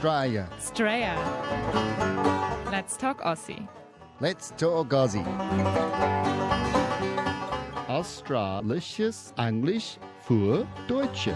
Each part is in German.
Australia. Straya. Let's talk Aussie. Let's talk Aussie. Australisches Englisch für Deutsche.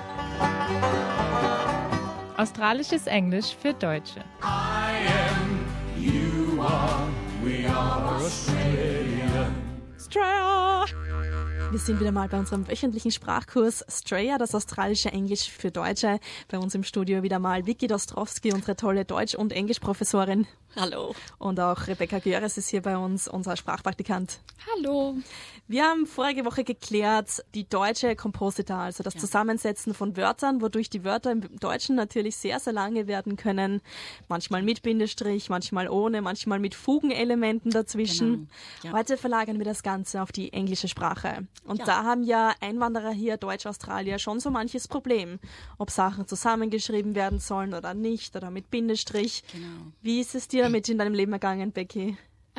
Australisches Englisch für Deutsche. I am, you are, we are Australia. Straya. Wir sind wieder mal bei unserem wöchentlichen Sprachkurs Straya, das australische Englisch für Deutsche. Bei uns im Studio wieder mal Vicky Dostrowski, unsere tolle Deutsch- und Englischprofessorin. Hallo. Und auch Rebecca Göres ist hier bei uns, unser Sprachpraktikant. Hallo. Wir haben vorige Woche geklärt, die deutsche Komposita, also das Zusammensetzen von Wörtern, wodurch die Wörter im Deutschen natürlich sehr, sehr lange werden können. Manchmal mit Bindestrich, manchmal ohne, manchmal mit Fugenelementen dazwischen. Genau. Ja. Heute verlagern wir das Ganze auf die englische Sprache. Und da haben ja Einwanderer hier, Deutsch-Australier, schon so manches Problem. Ob Sachen zusammengeschrieben werden sollen oder nicht, oder mit Bindestrich. Genau. Wie ist es dir mit in deinem Leben ergangen, Becky?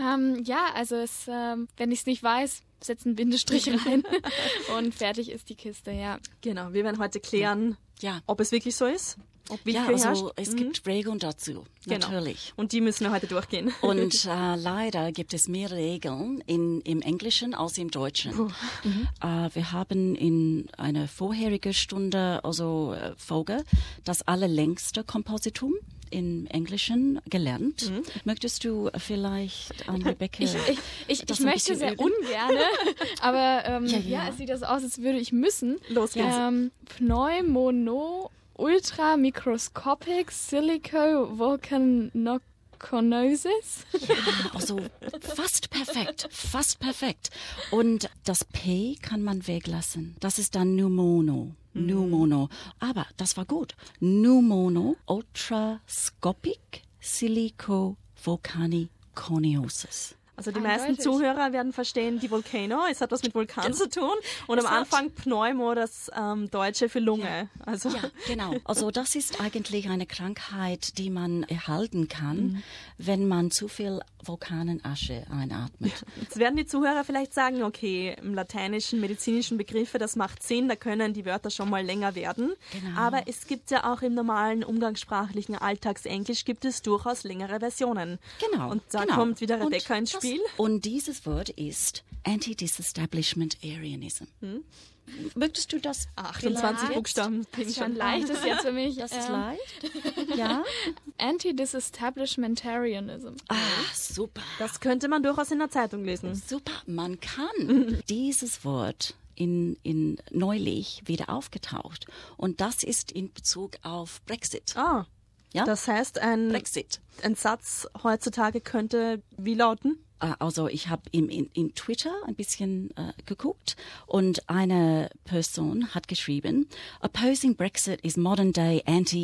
Wenn ich es nicht weiß, setze einen Bindestrich rein und fertig ist die Kiste, ja. Genau, wir werden heute klären, Ja. ob es wirklich so ist. Ob Ja, Willkür also herrscht. es gibt Regeln dazu, Genau. natürlich. Und die müssen wir heute durchgehen. Und leider gibt es mehr Regeln im Englischen als im Deutschen. Wir haben in einer vorherigen Stunde, Folge, das allerlängste Kompositum im Englischen gelernt. Möchtest du vielleicht an Rebecca Ich das ein möchte bisschen sehr üben? ungerne, aber Ja. es sieht das aus, als würde ich müssen. Los geht's. Pneumomicroscopic Silico-Volcanoconiosis. Also fast perfekt. Und das P kann man weglassen. Das ist dann Pneumono. Aber das war gut. Pneumono ultrascopic silico-volcanoconiosis. Also die meisten Eindeutig. Zuhörer werden verstehen, die Volcano, es hat was mit Vulkan zu tun. Und am Anfang Pneumo, das Deutsche für Lunge. Also Ja, genau. Also das ist eigentlich eine Krankheit, die man erhalten kann, wenn man zu viel Vulkanenasche einatmet. jetzt werden die Zuhörer vielleicht sagen, okay, im lateinischen, medizinischen Begriffe, das macht Sinn, da können die Wörter schon mal länger werden. Genau. Aber es gibt ja auch im normalen umgangssprachlichen Alltagsenglisch gibt es durchaus längere Versionen. Genau. Und da genau. kommt wieder Und Rebecca ins das- Spiel. Und dieses Wort ist Anti-Disestablishmentarianism. Möchtest du das 28 vielleicht? Buchstaben. Das ist schon leicht ist jetzt für mich. Das ist leicht? Ja? Anti-Disestablishmentarianism. Super. Das könnte man durchaus in der Zeitung lesen. Super. Man kann dieses Wort in neulich wieder aufgetaucht. Und das ist in Bezug auf Brexit. Ah, Ja? das heißt, ein Brexit. Satz heutzutage könnte wie lauten? Also ich habe in Twitter ein bisschen geguckt und eine Person hat geschrieben, opposing Brexit is modern day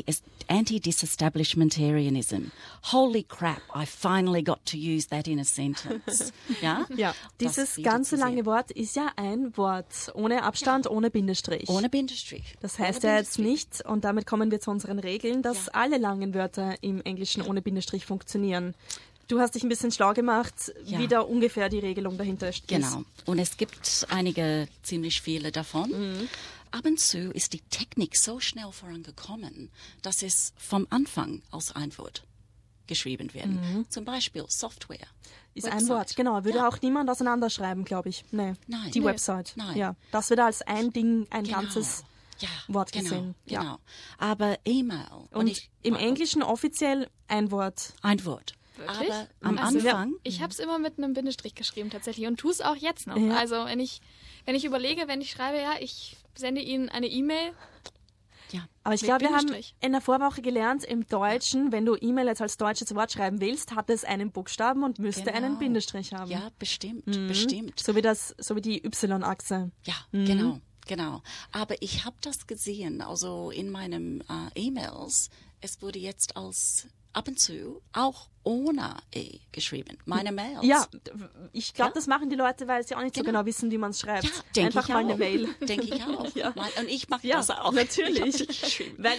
anti-disestablishmentarianism. Holy crap, I finally got to use that in a sentence. Ja? Ja, Das dieses wieder ganze zu sehen. lange Wort ist ja ein Wort, ohne Abstand, ohne Bindestrich. Ohne Bindestrich. Das heißt Ohne ja jetzt Bindestrich. nicht, und damit kommen wir zu unseren Regeln, dass Ja. alle langen Wörter im Englischen ohne Bindestrich funktionieren. Du hast dich ein bisschen schlau gemacht, Ja. wie da ungefähr die Regelung dahinter ist. Genau. Und es gibt ziemlich viele davon. Ab und zu ist die Technik so schnell vorangekommen, dass es vom Anfang als ein Wort geschrieben werden. Zum Beispiel Software. Ist ein Website. Wort, genau. Würde Ja. auch niemand auseinanderschreiben, glaube ich. Nee. Nein. Die Nee. Website. Nein. Ja. Das wird als ein Ding, ein Genau. ganzes Ja, Wort genau, gesehen. Ja. Genau. Aber E-Mail. Und im Englischen offiziell ein Wort. Ein Wort. Wirklich? Aber am Also, Anfang. Ich habe es immer mit einem Bindestrich geschrieben tatsächlich und tue es auch jetzt noch. Ja. Also wenn ich überlege, wenn ich schreibe, ja, ich sende Ihnen eine E-Mail, Ja. Aber ich Mit glaube, wir haben Bindestrich. in der Vorwoche gelernt, im Deutschen, wenn du E-Mail jetzt als deutsches Wort schreiben willst, hat es einen Buchstaben und müsste Genau. einen Bindestrich haben. Ja, bestimmt, bestimmt. So wie die Y-Achse. Ja, genau. Aber ich habe das gesehen, also in meinen E-Mails. Es wurde jetzt als ab und zu auch ohne E geschrieben. Meine Mails. Ja, ich glaube, Ja. das machen die Leute, weil sie auch nicht so Genau. genau wissen, wie man es schreibt. Ja, denke Einfach ich mal eine auch. Mail. Denke ich auch. Ja. Und ich mache Ja, das auch. natürlich. Ich hab's geschrieben. Weil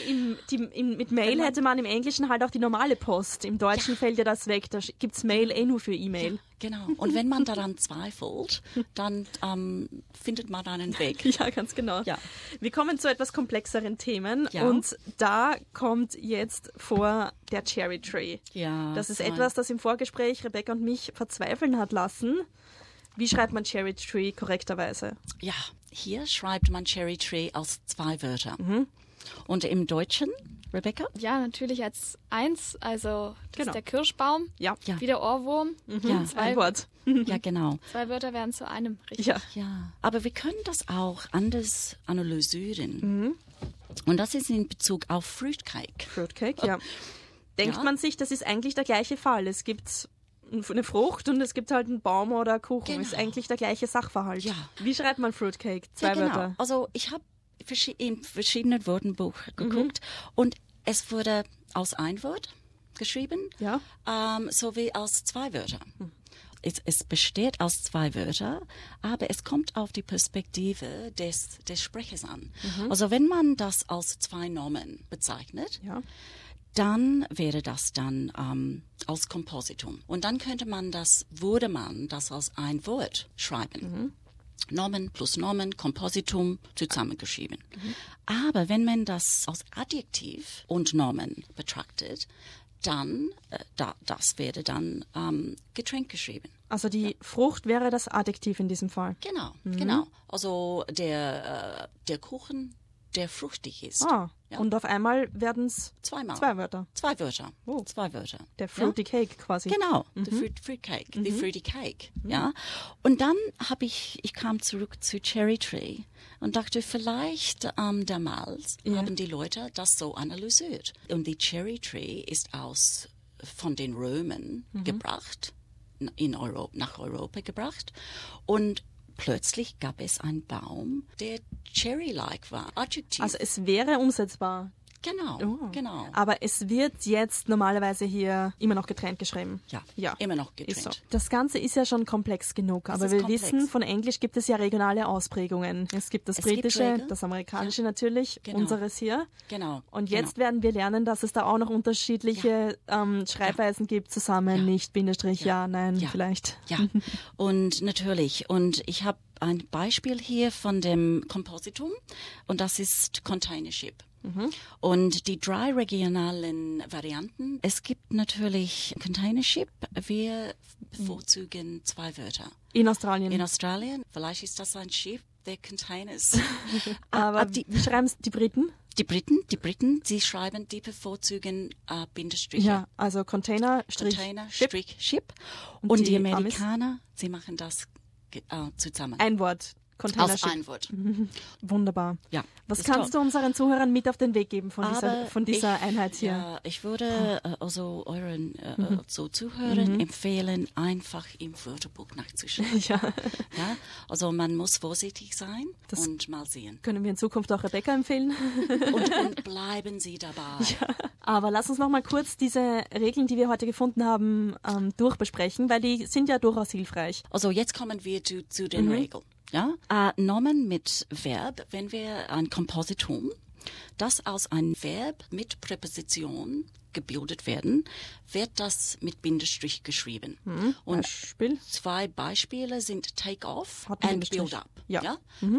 mit Mail hätte man im Englischen halt auch die normale Post. Im Deutschen fällt ja das weg. Da gibt's Mail nur für E-Mail. Genau. Und wenn man daran zweifelt, dann findet man einen Weg. Ja, ganz genau. Ja. Wir kommen zu etwas komplexeren Themen Ja. und da kommt jetzt vor der Cherry Tree. Ja, Das ist so etwas, das im Vorgespräch Rebecca und mich verzweifeln hat lassen. Wie schreibt man Cherry Tree korrekterweise? Ja, hier schreibt man Cherry Tree aus 2 Wörtern. Mhm. Und im Deutschen, Rebecca? Ja, natürlich als 1, also das Genau. ist der Kirschbaum, Ja, Ja. wie der Ohrwurm. Ja. ein Wort. Ja, genau. 2 Wörter werden zu einem, richtig? Ja. Ja, aber wir können das auch anders analysieren. Und das ist in Bezug auf Fruitcake. Fruitcake, ja. Denkt Ja. man sich, das ist eigentlich der gleiche Fall. Es gibt eine Frucht und es gibt halt einen Baum oder Kuchen. Genau. Ist eigentlich der gleiche Sachverhalt. Ja. Wie schreibt man Fruitcake? 2 Ja, genau. Wörter. Also ich habe in verschiedenen Wörterbuch geguckt und es wurde aus ein Wort geschrieben, Ja. sowie aus 2 Wörtern. Es besteht aus 2 Wörtern, aber es kommt auf die Perspektive des Sprechers an. Also wenn man das als 2 Nomen bezeichnet, Ja. dann wäre das dann als Kompositum. Und dann würde man das als ein Wort schreiben. Nomen plus Nomen, Kompositum zusammengeschrieben. Aber wenn man das als Adjektiv und Nomen betrachtet, dann, das wäre dann getrennt geschrieben. Also die Frucht wäre das Adjektiv in diesem Fall. Genau, genau. Also der Kuchen, der fruchtig ist. Ah, Ja. und auf einmal werden es Zweimal. 2 Wörter. 2 Wörter. Oh. 2 Wörter. Der Fruity Cake quasi. Genau, the fruit cake, the fruity cake, ja. Und dann ich kam zurück zu Cherry Tree und dachte, vielleicht damals haben die Leute das so analysiert. Und die Cherry Tree ist von den Römern gebracht, nach Europa gebracht und plötzlich gab es einen Baum, der Cherry-like war, Adjektiv. Also es wäre umsetzbar. Genau, Oh. genau. Aber es wird jetzt normalerweise hier immer noch getrennt geschrieben. Ja, immer noch Ist so. getrennt. Das Ganze ist ja schon komplex genug, aber ist wir komplex. wissen, von Englisch gibt es ja regionale Ausprägungen. Es gibt das Es gibt britische, Regeln. das amerikanische natürlich, Genau. unseres hier. Genau. Und jetzt werden wir lernen, dass es da auch noch unterschiedliche Schreibweisen gibt, zusammen, nicht, Bindestrich, ja, nein, Ja. vielleicht. Ja, und natürlich. Und ich habe ein Beispiel hier von dem Kompositum und das ist Containership. Und die 3 regionalen Varianten, es gibt natürlich Containership, wir bevorzugen 2 Wörter. In Australien. In Australien, vielleicht ist das ein Schiff der Containers. aber wie schreiben es die Briten? Die Briten, sie schreiben, die bevorzugen Bindestriche. Ja, also Container, Strich, Container, Ship. Strich, Ship. Und Und die die Amerikaner, sie machen das zusammen. Ein Wort. Container, Aus Ship. ein Wort. Wunderbar. Ja. Was ist kannst toll. du unseren Zuhörern mit auf den Weg geben von Aber dieser Einheit hier? Ja, ich würde also euren so Zuhörern empfehlen, einfach im Wörterbuch nachzuschauen. Ja. Ja? Also man muss vorsichtig sein und mal sehen. Können wir in Zukunft auch Rebecca empfehlen? Und bleiben Sie dabei. Aber lass uns noch mal kurz diese Regeln, die wir heute gefunden haben, durchbesprechen, weil die sind ja durchaus hilfreich. Also jetzt kommen wir zu den Regeln. Ja? Nomen mit Verb, wenn wir ein Kompositum, das aus einem Verb mit Präposition gebildet werden, wird das mit Bindestrich geschrieben. Und Beispiel? 2 Beispiele sind take off Hat einen and Bindestrich. build up. Ja.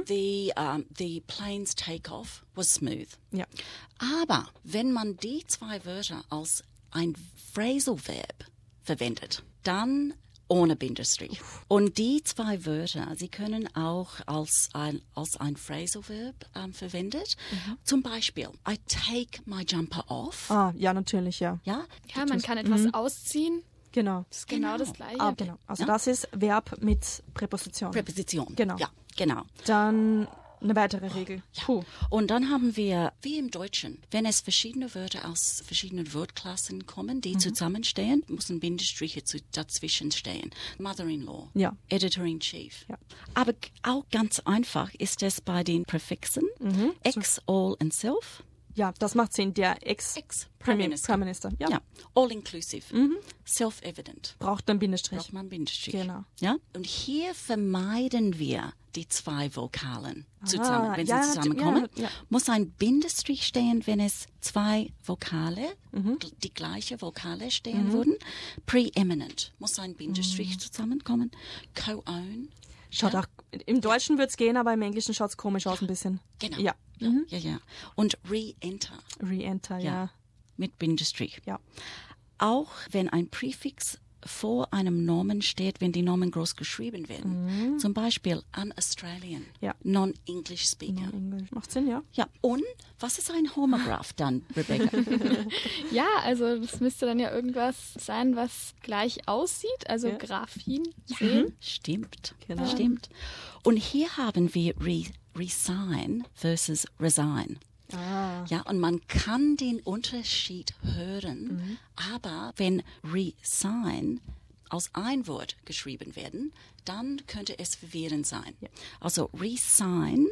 The plane's take off was smooth. Ja. Aber wenn man die 2 Wörter als ein Phrasal-Verb verwendet, dann ohne Bindestrich. Und die 2 Wörter, sie können auch als ein Phrasal-Verb verwendet. Zum Beispiel, I take my jumper off. Ah, ja, natürlich, ja. Ja, Ja, man kann etwas ausziehen. Genau. Das ist genau das Gleiche. Ah, genau. Also das ist Verb mit Präposition. Präposition. Genau. Ja, genau. Dann eine weitere Regel. Puh. Und dann haben wir, wie im Deutschen, wenn es verschiedene Wörter aus verschiedenen Wortklassen kommen, die zusammenstehen, müssen Bindestriche dazwischen stehen. Mother-in-law, Ja. Editor-in-Chief. Ja. Aber auch ganz einfach ist es bei den Präfixen ex, all und self. Ja, das macht Sinn. Der Ex-Prime Minister. Prime Minister. Ja. Ja, all inclusive. Self-evident. Braucht einen Bindestrich. Braucht man einen Bindestrich. Genau. Ja? Und hier vermeiden wir die zwei Vokalen zusammen. Wenn sie zusammenkommen, muss ein Bindestrich stehen, wenn es zwei Vokale, die gleiche Vokale stehen würden. Preeminent muss ein Bindestrich zusammenkommen. Co-own. Schaut auch, im Deutschen wird's gehen, aber im Englischen schaut's komisch aus ein bisschen. Genau. Ja. Ja. Und re-enter. Re-enter, ja. Mit Bindestrich. Ja. Auch wenn ein Präfix vor einem Nomen steht, wenn die Nomen groß geschrieben werden. Zum Beispiel an Australian, Ja. non-English speaker. Englisch. Macht Sinn, ja. Ja, und was ist ein Homograph dann, Rebecca? Ja, also das müsste dann ja irgendwas sein, was gleich aussieht, also Ja. Graphin sehen. Stimmt, Genau. stimmt. Und hier haben wir resign versus resign. Ja, und man kann den Unterschied hören, aber wenn resign aus ein Wort geschrieben werden, dann könnte es verwirrend sein. Ja. Also resign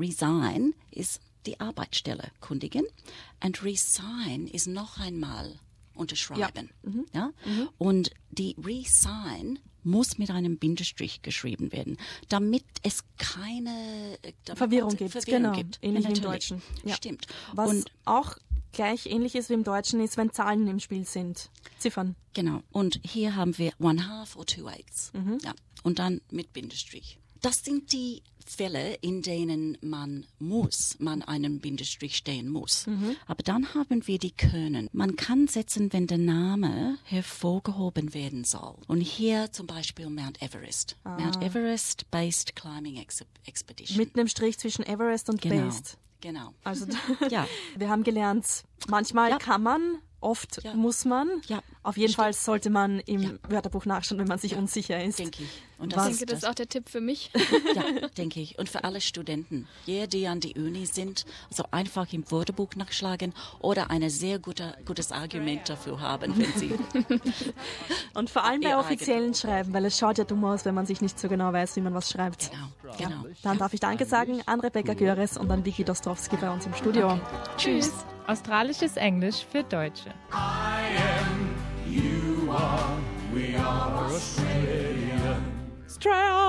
ist die Arbeitsstelle kundigen und resign ist noch einmal unterschreiben. Ja. Und die resign muss mit einem Bindestrich geschrieben werden, damit es keine Verwirrung gibt. Genau. gibt. Ähnlich wie im Natürlich. Deutschen. Ja. Stimmt. Was Und auch gleich ähnlich ist wie im Deutschen, ist, wenn Zahlen im Spiel sind. Ziffern. genau. Und hier haben wir 1/2 oder 2/8. Ja. Und dann mit Bindestrich. Das sind die Fälle, in denen man einen Bindestrich stehen muss. Aber dann haben wir die Können. Man kann setzen, wenn der Name hervorgehoben werden soll. Und hier zum Beispiel Mount Everest. Mount Everest Based Climbing Expedition. Mit einem Strich zwischen Everest und Genau. Based. Genau. Also Ja. wir haben gelernt, manchmal Ja. kann man, oft Ja. muss man. Ja. Auf jeden Fall sollte man im Wörterbuch nachschauen, wenn man sich unsicher ist. Denke ich. Und Ich das denke, das ist auch der Tipp für mich. Ja, denke ich. Und für alle Studenten, die an die Uni sind, also einfach im Wörterbuch nachschlagen oder ein sehr gutes Argument dafür haben, wenn sie... Und vor allem bei Ihr offiziellen Schreiben, weil es schaut ja dumm aus, wenn man sich nicht so genau weiß, wie man was schreibt. Genau. Dann darf ich Danke sagen an Rebecca Göres und an Vicky Dostrowski bei uns im Studio. Tschüss. Australisches Englisch für Deutsche. You are, we are Australia. Australia!